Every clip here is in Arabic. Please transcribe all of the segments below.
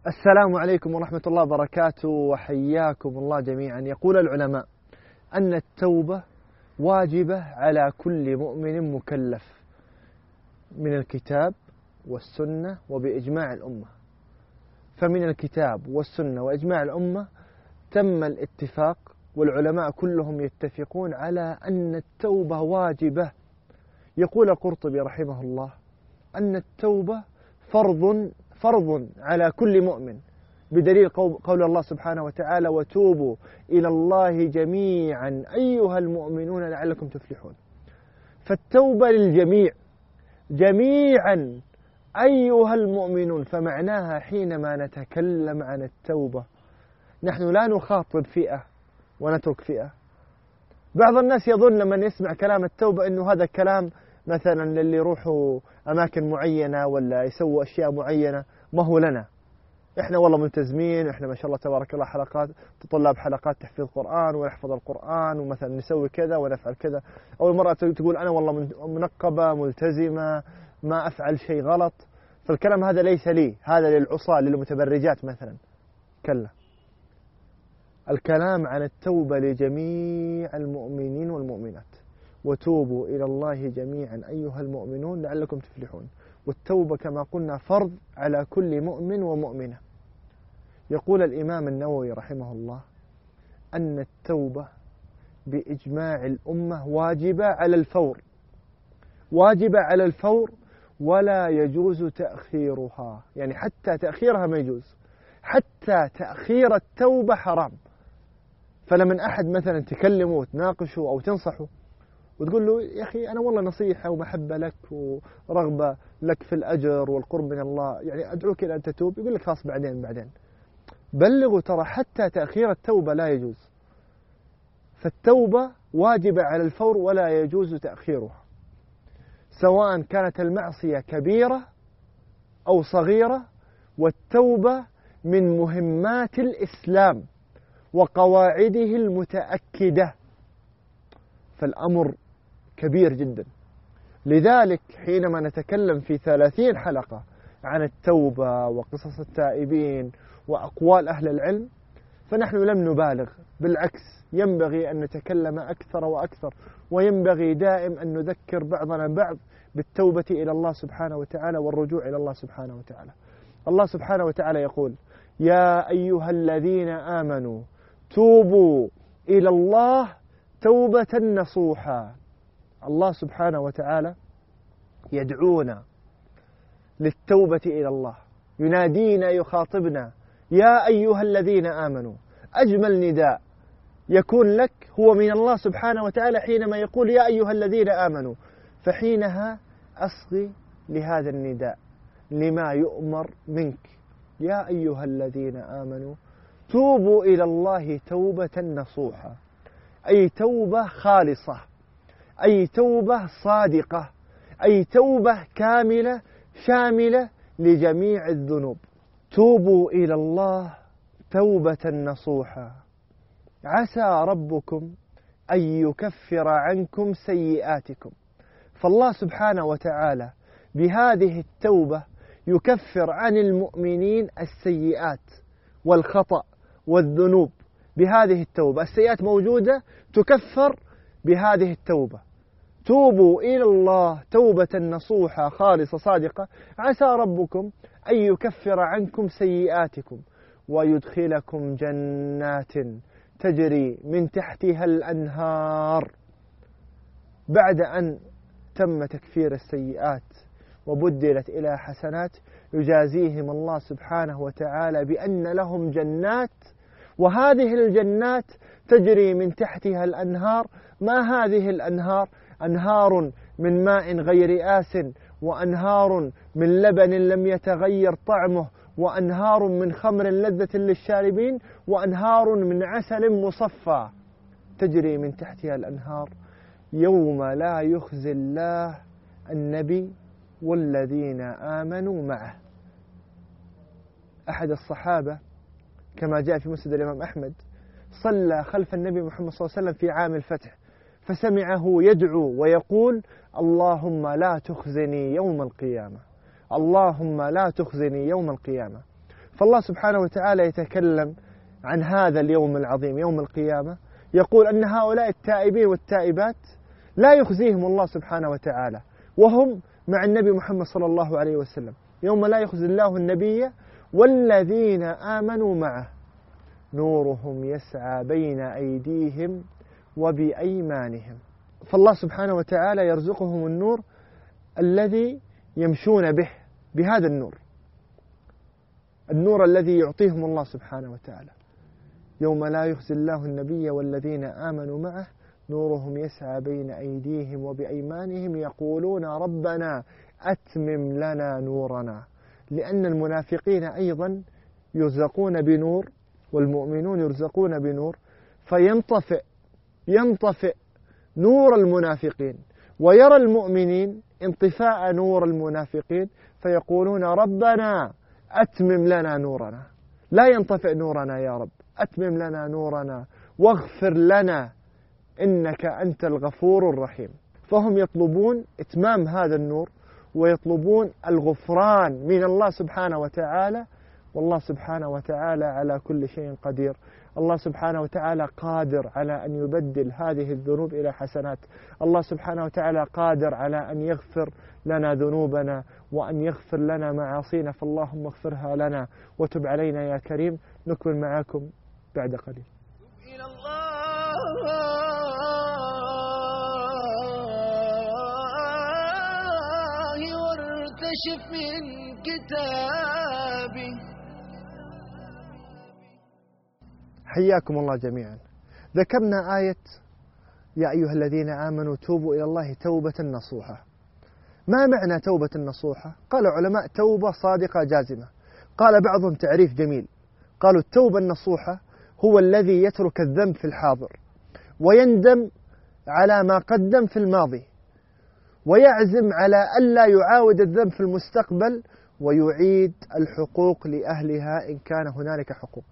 السلام عليكم ورحمة الله وبركاته، وحياكم الله جميعا. يقول العلماء أن التوبة واجبة على كل مؤمن مكلف من الكتاب والسنة وبإجماع الأمة. فمن الكتاب والسنة وإجماع الأمة تم الاتفاق، والعلماء كلهم يتفقون على أن التوبة واجبة. يقول القرطبي رحمه الله أن التوبة فرض على كل مؤمن، بدليل قول الله سبحانه وتعالى: وتوبوا إلى الله جميعا أيها المؤمنون لعلكم تفلحون. فالتوبة للجميع جميعا أيها المؤمنون، فمعناها حينما نتكلم عن التوبة نحن لا نخاطب فئة ونترك فئة. بعض الناس يظن لما يسمع كلام التوبة أنه هذا كلام مثلا للي يروحوا أماكن معينة ولا يسووا أشياء معينة، ما هو لنا. إحنا والله ملتزمين، إحنا ما شاء الله تبارك الله حلقات طلاب حلقات تحفيظ قرآن ونحفظ القرآن، ومثلا نسوي كذا ونفعل كذا. أول مرة تقول أنا والله منقبة ملتزمة ما أفعل شيء غلط. فالكلام هذا ليس لي، هذا للعصاة للمتبرجات مثلا. كلا، الكلام عن التوبة لجميع المؤمنين والمؤمنات. وتوبوا إلى الله جميعا أيها المؤمنون لعلكم تفلحون. والتوبة كما قلنا فرض على كل مؤمن ومؤمنة. يقول الإمام النووي رحمه الله أن التوبة بإجماع الأمة واجبة على الفور، واجبة على الفور، ولا يجوز تأخيرها. يعني حتى تأخيرها ما يجوز، حتى تأخير التوبة حرام. فلمن أحد مثلا تكلمه وتناقشه أو تنصحه وتقول له: يا أخي أنا والله نصيحة ومحبة لك ورغبة لك في الأجر والقرب من الله، يعني أدعوك إلى أن تتوب، يقول لك خلاص بعدين. بلغوا، ترى حتى تأخير التوبة لا يجوز. فالتوبة واجبة على الفور ولا يجوز تأخيرها، سواء كانت المعصية كبيرة أو صغيرة. والتوبة من مهمات الإسلام وقواعده المتأكدة، فالأمر كبير جدا. لذلك حينما نتكلم في 30 حلقة عن التوبة وقصص التائبين وأقوال أهل العلم فنحن لم نبالغ، بالعكس ينبغي أن نتكلم أكثر وأكثر، وينبغي دائم أن نذكر بعضنا بعض بالتوبة إلى الله سبحانه وتعالى والرجوع إلى الله سبحانه وتعالى. الله سبحانه وتعالى يقول: يا أيها الذين آمنوا توبوا إلى الله توبة نصوحا. الله سبحانه وتعالى يدعونا للتوبة إلى الله، ينادينا يخاطبنا: يا أيها الذين آمنوا. أجمل نداء يكون لك هو من الله سبحانه وتعالى حينما يقول: يا أيها الذين آمنوا. فحينها أصغي لهذا النداء لما يؤمر منك: يا أيها الذين آمنوا توبوا إلى الله توبة نصوحا، أي توبة خالصة، أي توبة صادقة، أي توبة كاملة شاملة لجميع الذنوب. توبوا إلى الله توبة نصوحا عسى ربكم أن يكفر عنكم سيئاتكم. فالله سبحانه وتعالى بهذه التوبة يكفر عن المؤمنين السيئات والخطأ والذنوب. بهذه التوبة السيئات موجودة تكفر بهذه التوبة. توبوا إلى الله توبة نصوحة خالصة صادقة عسى ربكم أن يكفر عنكم سيئاتكم ويدخلكم جنات تجري من تحتها الأنهار. بعد أن تم تكفير السيئات وبدلت إلى حسنات يجازيهم الله سبحانه وتعالى بأن لهم جنات، وهذه الجنات تجري من تحتها الأنهار. ما هذه الأنهار؟ أنهار من ماء غير آس، وأنهار من لبن لم يتغير طعمه، وأنهار من خمر لذة للشاربين، وأنهار من عسل مصفى تجري من تحتها الأنهار يوم لا يخزي الله النبي والذين آمنوا معه. أحد الصحابة كما جاء في مسند الإمام أحمد صلى خلف النبي محمد صلى الله عليه وسلم في عام الفتح، فسمعه يدعو ويقول: اللهم لا تخزني يوم القيامة، اللهم لا تخزني يوم القيامة. فالله سبحانه وتعالى يتكلم عن هذا اليوم العظيم يوم القيامة، يقول أن هؤلاء التائبين والتائبات لا يخزيهم الله سبحانه وتعالى وهم مع النبي محمد صلى الله عليه وسلم، يوم لا يخزي الله النبي والذين آمنوا معه نورهم يسعى بين أيديهم وبأيمانهم. فالله سبحانه وتعالى يرزقهم النور الذي يمشون به، بهذا النور الذي يعطيهم الله سبحانه وتعالى. يوم لا يخزي الله النبي والذين آمنوا معه نورهم يسعى بين أيديهم وبأيمانهم يقولون ربنا أتمم لنا نورنا، لأن المنافقين أيضا يرزقون بنور والمؤمنون يرزقون بنور، ينطفئ نور المنافقين، ويرى المؤمنين انطفاء نور المنافقين فيقولون ربنا أتمم لنا نورنا، لا ينطفئ نورنا يا رب، أتمم لنا نورنا واغفر لنا إنك أنت الغفور الرحيم. فهم يطلبون إتمام هذا النور ويطلبون الغفران من الله سبحانه وتعالى، والله سبحانه وتعالى على كل شيء قدير. الله سبحانه وتعالى قادر على أن يبدل هذه الذنوب إلى حسنات، الله سبحانه وتعالى قادر على أن يغفر لنا ذنوبنا وأن يغفر لنا معاصينا، فاللهم اغفرها لنا وتب علينا يا كريم. نكمل معكم بعد قليل. إلى الله وارتشف من كتابي. حياكم الله جميعا. ذكرنا آية يا أيها الذين آمنوا توبوا إلى الله توبة نصوحة. ما معنى توبة نصوحة؟ قال علماء توبة صادقة جازمة. قال بعضهم تعريف جميل، قالوا التوبة النصوحة هو الذي يترك الذنب في الحاضر ويندم على ما قدم في الماضي ويعزم على ألا يعاود الذنب في المستقبل ويعيد الحقوق لأهلها إن كان هنالك حقوق.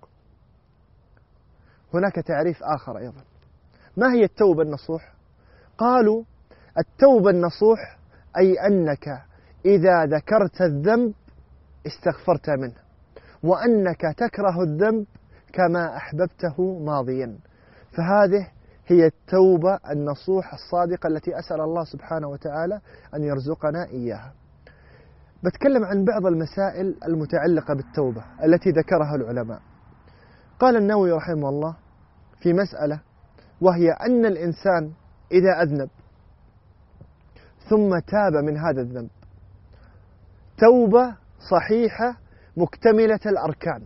هناك تعريف آخر أيضا. ما هي التوبة النصوح؟ قالوا التوبة النصوح أي أنك إذا ذكرت الذنب استغفرت منه، وأنك تكره الذنب كما أحببته ماضيا. فهذه هي التوبة النصوح الصادقة التي أسأل الله سبحانه وتعالى أن يرزقنا إياها. بتكلم عن بعض المسائل المتعلقة بالتوبة التي ذكرها العلماء. قال النووي رحمه الله في مسألة، وهي أن الإنسان إذا أذنب ثم تاب من هذا الذنب توبة صحيحة مكتملة الأركان،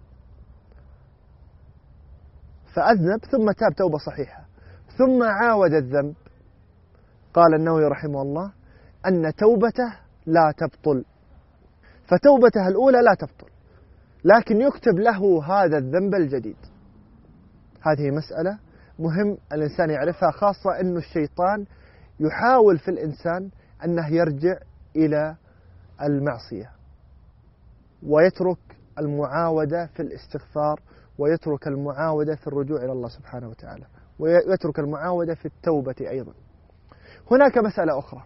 فأذنب ثم تاب توبة صحيحة ثم عاود الذنب، قال النووي رحمه الله أن توبته لا تبطل، فتوبته الأولى لا تبطل، لكن يكتب له هذا الذنب الجديد. هذه مسألة مهم الإنسان يعرفها، خاصة أن الشيطان يحاول في الإنسان أنه يرجع إلى المعصية ويترك المعاودة في الاستغفار ويترك المعاودة في الرجوع إلى الله سبحانه وتعالى ويترك المعاودة في التوبة أيضا. هناك مسألة أخرى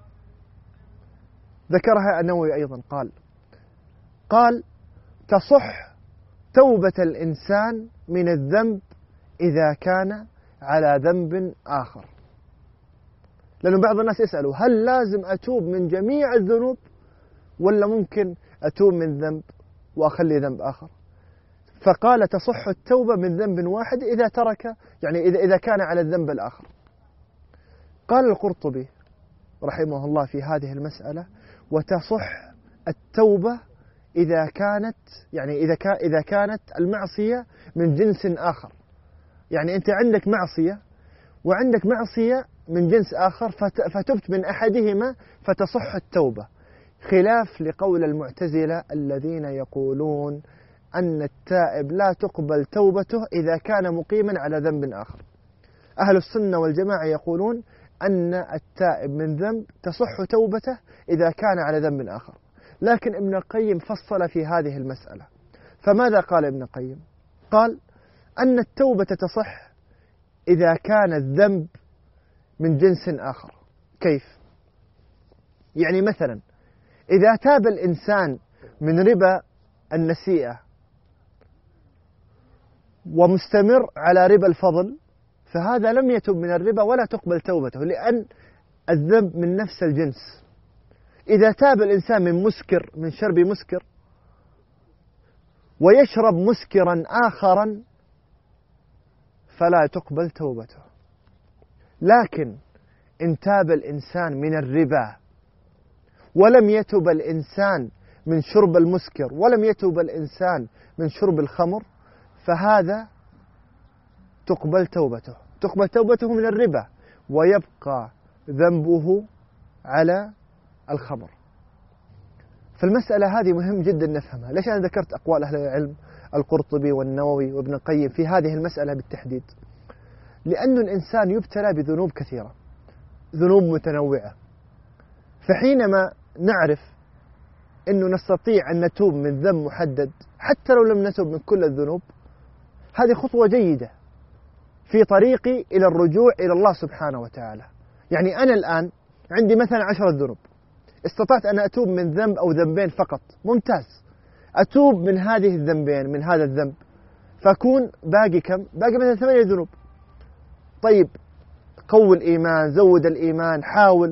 ذكرها النووي أيضا، قال تصح توبة الإنسان من الذنب إذا كان على ذنب آخر. لأن بعض الناس يسألوا هل لازم أتوب من جميع الذنوب ولا ممكن أتوب من ذنب وأخلي ذنب آخر؟ فقال تصح التوبة من ذنب واحد إذا ترك، يعني إذا كان على الذنب الآخر. قال القرطبي رحمه الله في هذه المسألة وتصح التوبة إذا كانت، يعني إذا كانت المعصية من جنس آخر، يعني أنت عندك معصية وعندك معصية من جنس آخر فتبت من أحدهما فتصح التوبة، خلاف لقول المعتزلة الذين يقولون أن التائب لا تقبل توبته إذا كان مقيما على ذنب آخر. أهل السنة والجماعة يقولون أن التائب من ذنب تصح توبته إذا كان على ذنب آخر. لكن ابن القيم فصل في هذه المسألة، فماذا قال ابن القيم؟ قال أن التوبة تصح إذا كان الذنب من جنس آخر. كيف؟ يعني مثلا إذا تاب الإنسان من ربا النسيئة ومستمر على ربا الفضل، فهذا لم يتب من الربا ولا تقبل توبته، لأن الذنب من نفس الجنس. إذا تاب الإنسان من مسكر، من شرب مسكر، ويشرب مسكرا آخرا، فلا تقبل توبته. لكن إن تاب الإنسان من الربا ولم يتب الإنسان من شرب المسكر ولم يتب الإنسان من شرب الخمر، فهذا تقبل توبته من الربا، ويبقى ذنبه على الخمر. فالمسألة هذه مهم جدا نفهمها. ليش أنا ذكرت أقوال أهل العلم القرطبي والنووي وابن القيم في هذه المسألة بالتحديد؟ لأن الإنسان يبتلى بذنوب كثيرة، ذنوب متنوعة، فحينما نعرف أنه نستطيع أن نتوب من ذنب محدد حتى لو لم نتوب من كل الذنوب، هذه خطوة جيدة في طريقي إلى الرجوع إلى الله سبحانه وتعالى. يعني أنا الآن عندي مثلا 10 ذنوب، استطعت أن أتوب من ذنب أو ذنبين فقط، ممتاز، أتوب من هذه الذنبين، من هذا الذنب، فأكون باقي كم؟ باقي مثلا 8 ذنوب. طيب، قوي الإيمان، زود الإيمان، حاول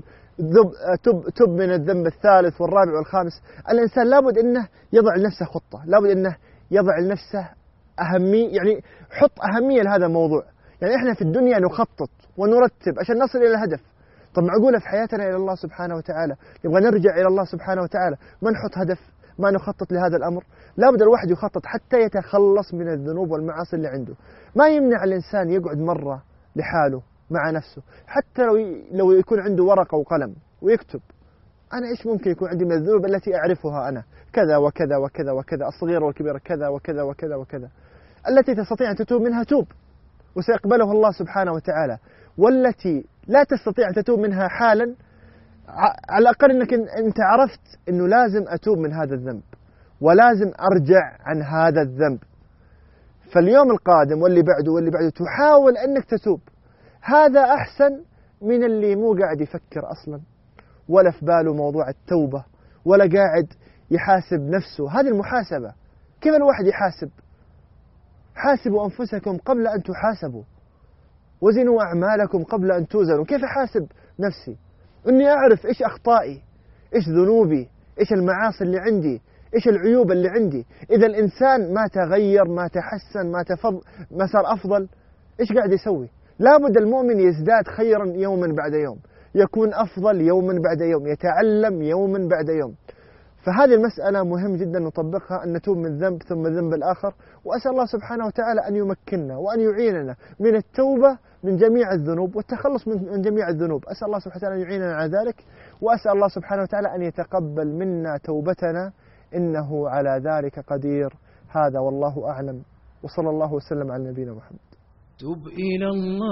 تب من الذنب الثالث والرابع والخامس. الإنسان لابد أنه يضع لنفسه خطة، لابد أنه يضع لنفسه أهمية، يعني حط أهمية لهذا الموضوع. يعني إحنا في الدنيا نخطط ونرتب عشان نصل إلى الهدف. طب معقولة في حياتنا إلى الله سبحانه وتعالى نبغى نرجع إلى الله سبحانه وتعالى ما نحط هدف، ما نخطط لهذا الأمر؟ لابد الواحد يخطط حتى يتخلص من الذنوب والمعاصي اللي عنده. ما يمنع الإنسان يقعد مرة لحاله مع نفسه، حتى لو يكون عنده ورقة وقلم ويكتب: أنا إيش ممكن يكون عندي من الذنوب التي أعرفها أنا، كذا وكذا وكذا وكذا، الصغيرة والكبيرة، كذا وكذا وكذا وكذا، التي تستطيع أن تتوب منها توب وسيقبله الله سبحانه وتعالى، والتي لا تستطيع أن تتوب منها حالا، على الأقل أنك أنت عرفت أنه لازم أتوب من هذا الذنب ولازم أرجع عن هذا الذنب. فاليوم القادم واللي بعده واللي بعده تحاول أنك تتوب. هذا أحسن من اللي مو قاعد يفكر أصلا ولا في باله موضوع التوبة ولا قاعد يحاسب نفسه. هذه المحاسبة، كيف الواحد يحاسب؟ حاسبوا أنفسكم قبل أن تحاسبوا، وزنوا أعمالكم قبل أن توزنوا. كيف أحاسب نفسي؟ أني أعرف إيش أخطائي، إيش ذنوبي، إيش المعاصي اللي عندي، إيش العيوب اللي عندي. إذا الإنسان ما تغير، ما تحسن، ما صار أفضل، إيش قاعد يسوي؟ لابد المؤمن يزداد خيرا يوما بعد يوم، يكون أفضل يوما بعد يوم، يتعلم يوما بعد يوم. فهذه المسألة مهم جدا نطبقها، أن نتوب من ذنب ثم ذنب الآخر. وأسأل الله سبحانه وتعالى أن يمكننا وأن يعيننا من التوبة من جميع الذنوب والتخلص من جميع الذنوب. أسأل الله سبحانه وتعالى أن يعيننا على ذلك، وأسأل الله سبحانه وتعالى أن يتقبل منا توبتنا، إنه على ذلك قدير. هذا والله أعلم، وصلى الله وسلم على نبينا محمد. تب إلى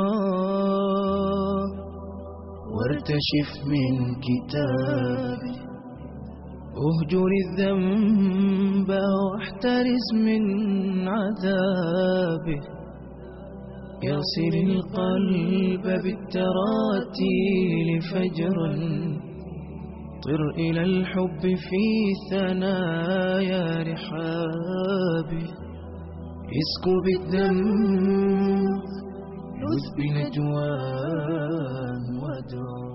الله وارتشف من كتابه، اهجر الذنب واحترز من عذابه، يصل القلب بالتراتيل فجرا، طر إلى الحب في ثنايا رحابه، اسكب الذنب لذ بنجواه ودعاه.